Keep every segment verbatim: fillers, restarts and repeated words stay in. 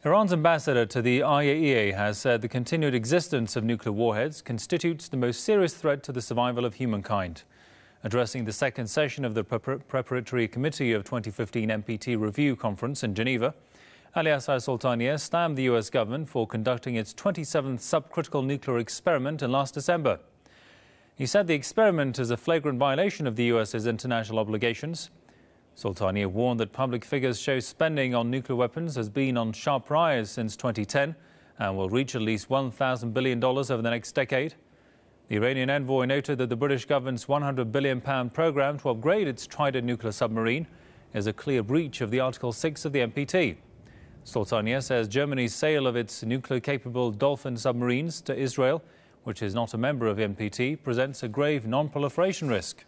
Iran's ambassador to the I A E A has said the continued existence of nuclear warheads constitutes the most serious threat to the survival of humankind. Addressing the second session of the Preparatory Committee of twenty fifteen N P T Review Conference in Geneva, Ali Hassan Soltanieh slammed the U S government for conducting its twenty-seventh subcritical nuclear experiment in last December. He said the experiment is a flagrant violation of the U S's international obligations. Soltanieh warned that public figures show spending on nuclear weapons has been on sharp rise since twenty ten and will reach at least one thousand billion dollars over the next decade. The Iranian envoy noted that the British government's one hundred billion pound programme to upgrade its Trident nuclear submarine is a clear breach of the Article six of the N P T. Soltanieh says Germany's sale of its nuclear-capable Dolphin submarines to Israel, which is not a member of N P T, presents a grave non-proliferation risk.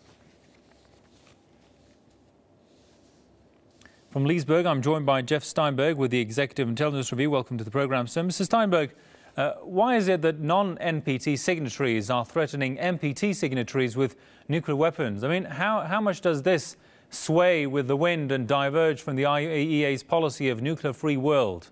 From Leesburg, I'm joined by Jeff Steinberg with the Executive Intelligence Review. Welcome to the programme, sir. Mister Steinberg, uh, why is it that non-N P T signatories are threatening N P T signatories with nuclear weapons? I mean, how, how much does this sway with the wind and diverge from the I A E A's policy of nuclear-free world?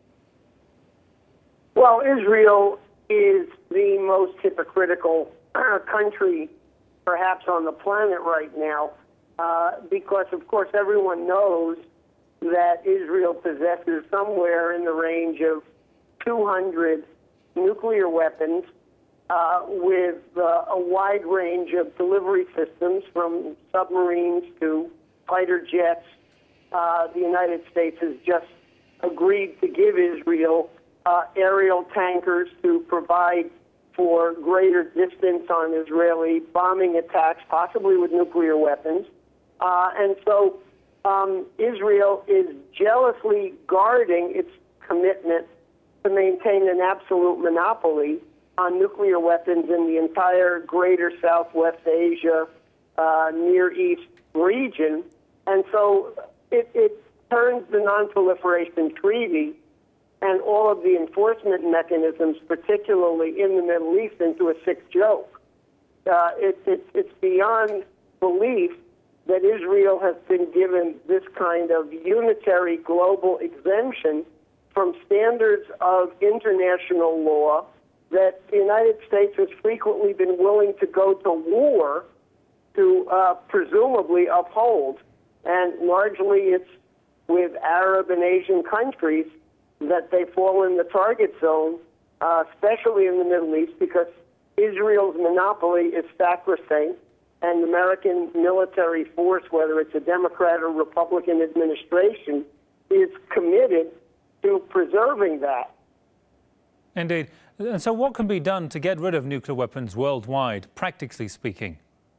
Well, Israel is the most hypocritical uh, country perhaps on the planet right now uh, because, of course, everyone knows that Israel possesses somewhere in the range of two hundred nuclear weapons uh, with uh, a wide range of delivery systems from submarines to fighter jets. Uh, the United States has just agreed to give Israel uh, aerial tankers to provide for greater distance on Israeli bombing attacks, possibly with nuclear weapons. Uh, and so Um, Israel is jealously guarding its commitment to maintain an absolute monopoly on nuclear weapons in the entire greater Southwest Asia, uh, Near East region. And so it, it turns the Non-Proliferation Treaty and all of the enforcement mechanisms, particularly in the Middle East, into a sick joke. Uh, it, it, it's beyond belief that Israel has been given this kind of unitary global exemption from standards of international law that the United States has frequently been willing to go to war to uh, presumably uphold. And largely it's with Arab and Asian countries that they fall in the target zone, uh, especially in the Middle East, because Israel's monopoly is sacrosanct. And American military force, whether it's a Democrat or Republican administration, is committed to preserving that. Indeed. And so what can be done to get rid of nuclear weapons worldwide, practically speaking?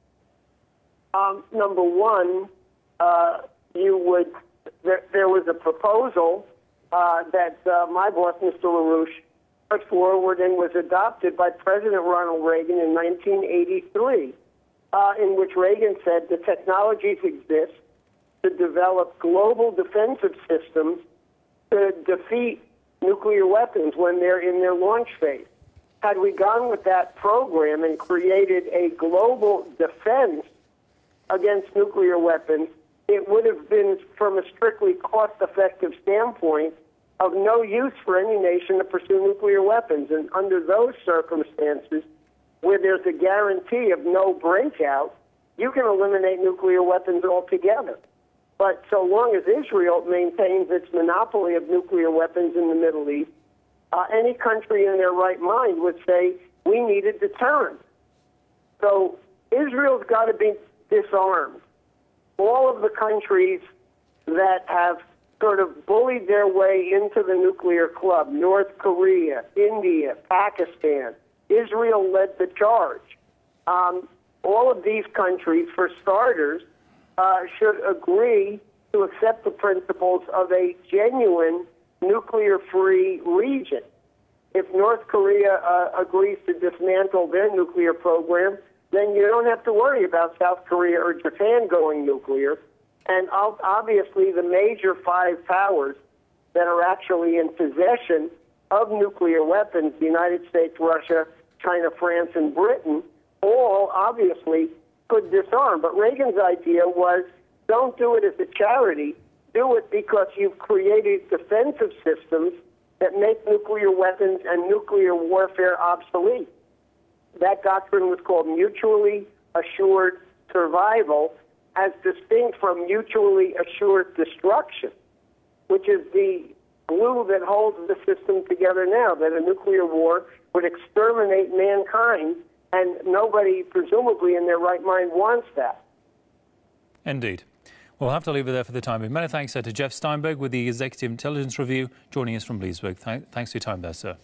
Um, number one, uh, you would, there, there was a proposal uh, that uh, my boss, Mister LaRouche, put forward and was adopted by President Ronald Reagan in nineteen eighty-three. Uh, in which Reagan said the technologies exist to develop global defensive systems to defeat nuclear weapons when they're in their launch phase. Had we gone with that program and created a global defense against nuclear weapons, it would have been, from a strictly cost-effective standpoint, of no use for any nation to pursue nuclear weapons. And under those circumstances, where there's a guarantee of no breakout, you can eliminate nuclear weapons altogether. But so long as Israel maintains its monopoly of nuclear weapons in the Middle East, uh, any country in their right mind would say, we need a deterrent. So Israel's got to be disarmed. All of the countries that have sort of bullied their way into the nuclear club, North Korea, India, Pakistan, Israel led the charge. Um, all of these countries, for starters, uh, should agree to accept the principles of a genuine nuclear-free region. If North Korea uh, agrees to dismantle their nuclear program, then you don't have to worry about South Korea or Japan going nuclear. And obviously the major five powers that are actually in possession of nuclear weapons, the United States, Russia, China, France, and Britain, all obviously could disarm. But Reagan's idea was, don't do it as a charity, do it because you've created defensive systems that make nuclear weapons and nuclear warfare obsolete. That doctrine was called mutually assured survival, as distinct from mutually assured destruction, which is the glue that holds the system together now, that a nuclear war would exterminate mankind, and nobody, presumably in their right mind, wants that. Indeed. We'll have to leave it there for the time being. Many thanks, sir, to Jeff Steinberg with the Executive Intelligence Review, joining us from Leesburg. Th- thanks for your time there, sir.